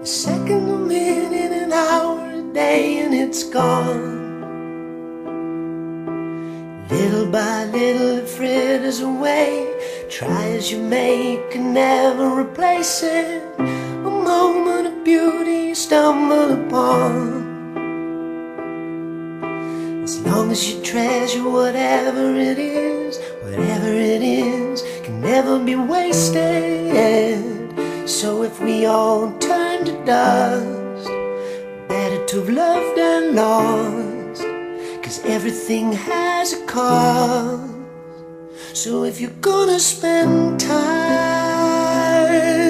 A second, a minute, an hour, a day, and it's gone. Little by little it fritters away. Try as you may, can never replace it. A moment of beauty you stumble upon. As long as you treasure whatever it is can never be wasted. So if we all turn to dust, better to have loved and lost, 'cause everything has a cost. So if you're gonna spend time,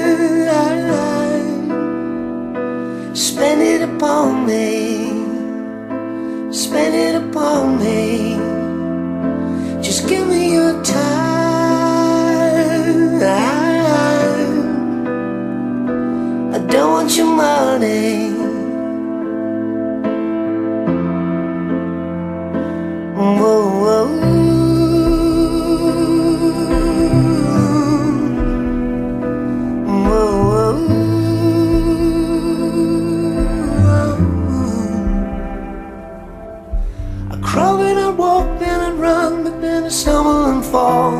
spend it upon me. Spend it upon me. Just give me your time. I don't want your money. Whoa, whoa. Crawl and I'd walk, then I'd run, but then I'd stumble and fall.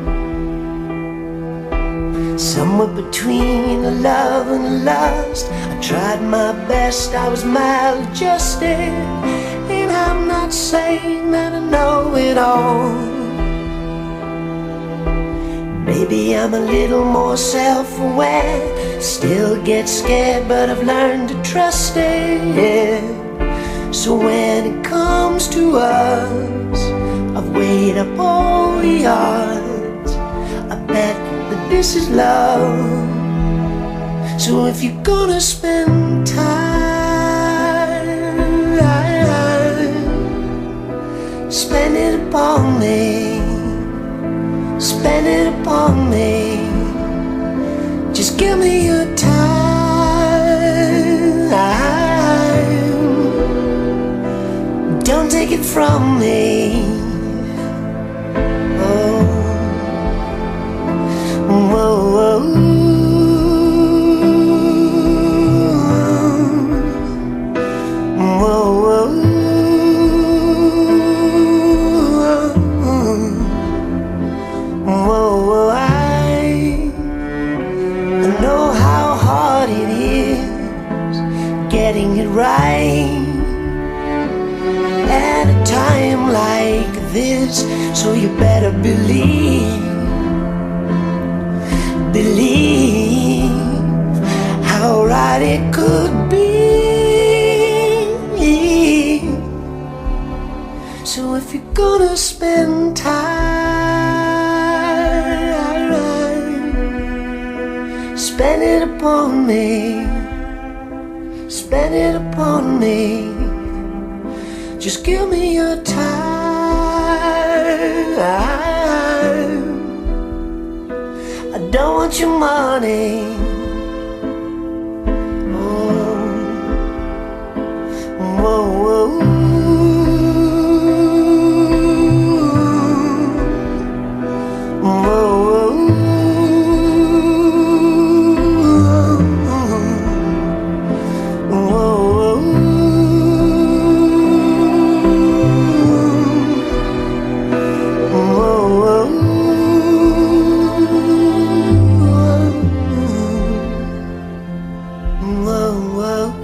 Somewhere between a love and a lust, I tried my best, I was maladjusted. And I'm not saying that I know it all. Maybe I'm a little more self-aware, still get scared, but I've learned to trust it. So when it comes to us, I've weighed up all the odds. I bet that this is love. So if you're gonna spend time, spend it upon me. Spend it upon me. Just give me your time. Don't take it from me. Oh, whoa, whoa. Whoa, whoa. Whoa, whoa. I know how hard it is getting it right at a time like this, so you better believe how right it could be. So if you're gonna spend time, spend it upon me. Spend it upon me. Just give me your time. I don't want your money. Oh, whoa, whoa. Whoa, whoa.